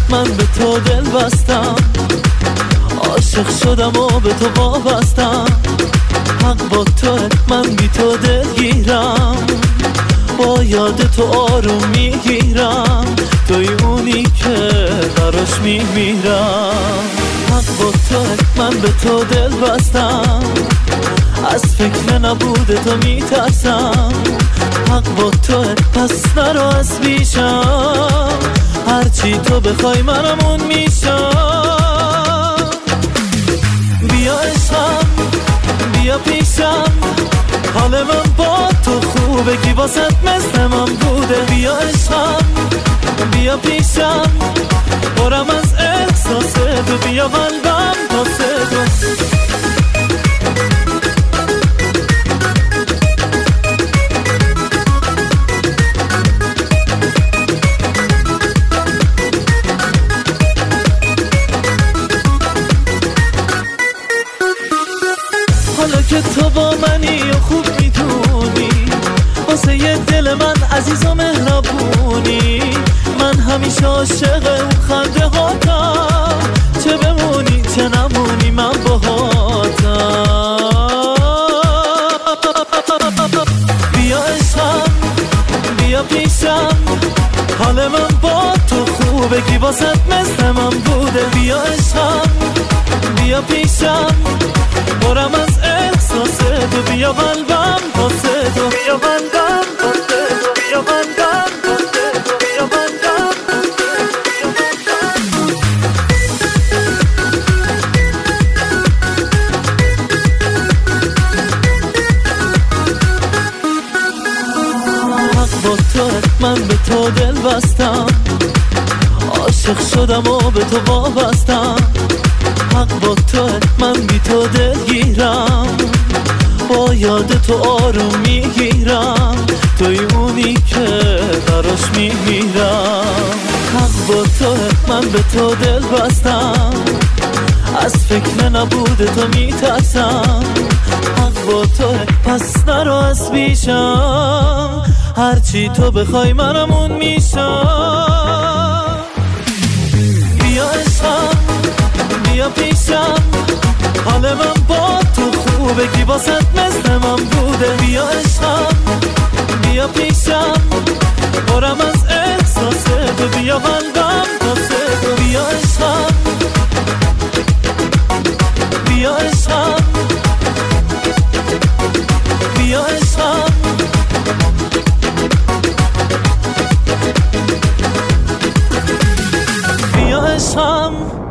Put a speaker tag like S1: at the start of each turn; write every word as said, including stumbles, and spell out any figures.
S1: من به تو دل بستم، عاشق شدم و به تو وابستم. حق با تو، من بی تو دلگیرم، با یاد تو آروم میگیرم، توی اونی که براش میمیرم. حق با تو، من به تو دل بستم، از فکر نبوده تو میترسم. حق با تو، پس نرو از پیشم، هرچی تو بخوای منم اون میشم. بیا عشقم، بیا پیشم، حال من با تو خوبه، کی واسط مثل من بوده. بیا عشقم، بیا پیشم، برم از احساس تو، بیا قلبم واسه تو. حالا که تو با منی و خوب میتونی، واسه یه دل من عزیز و مهربونی. من همیشه عاشق اون خنده هاتم، چه بمونی چه نمونی من باهاتم. بیا عشقم، بیا پیشم، حال من با تو خوبه، کی واسط مثل من بوده. بیا عشقم، بیا پیشم، برم از احساس تو، بیا قلبم واسه تو، بیا قلبم واسه تو، بیا قلبم واسه تو، بیا قلبم حق با تو، من به تو دل بستم، عاشق شدم و به تو وابستم. حق با تو، من بی تو دلگیرم، با یاد تو آروم میگیرم، توی اونی که براش میمیرم. حق با تو، من به تو دل بستم، از فکر نبوده تو میترسم. حق با تو، پس نرو از پیشم، هرچی تو بخوای منم اون میشم. بیا عشقم، بیا پیشم، حال من با تو خوبه، کی واسط مثل من بوده. بیا عشقم، بیا پیشم، برم از احساس تو، بیا قلبم واسه تو. بیا عشقم، بیا عشقم، بیا عشقم، بیا عشقم.